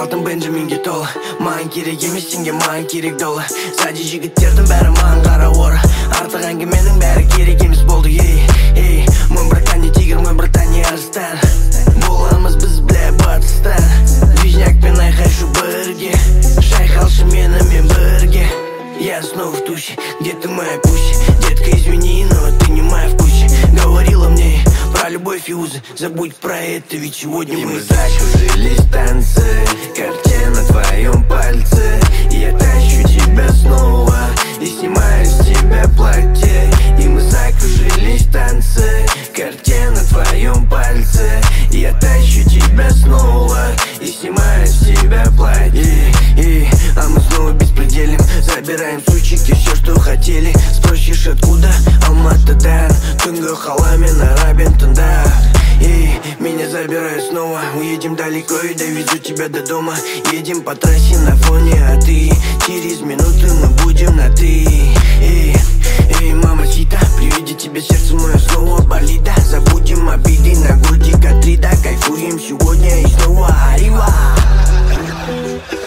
алтын Бенджаминге толы. Маған керек емес сенге, маған керек доллар. Сади жігіттердің бәрі маған қара ора. Артық әңгіменің бәрі керек емес болды. Ей, мой братан не тигр, мой братан не арыстан. Боламыз біз бля батыста. Движнякпен айқайшу бірге. Шайқалшы менімен бірге. Я снова в тусе, где ты моя пусть? Детка, извини, но ты не моя вкусе. Говорила мне про любовь и узы. Забудь про это, ведь сегодня мы закружились танцы, карте на твоем пальце. Я тащу тебя снова и снимаю с тебя платье. И мы закружились танцы, карте на твоем пальце. Я тащу тебя снова и снимаю с тебя платье. А мы снова беспределим. Забираем сучики все, что хотели. Спросишь откуда? Алматыдан. Түнгі қаламен Арабинтонда. Меня забирают снова. Уедем далеко и довезу тебя до дома. Едем по трассе на фоне, а ты. Через минуту мы будем на ты. Мамасита, при виде тебя сердце мое снова болит. Да, забудем обиды на годика 3. Да, кайфуем сегодня и снова арива.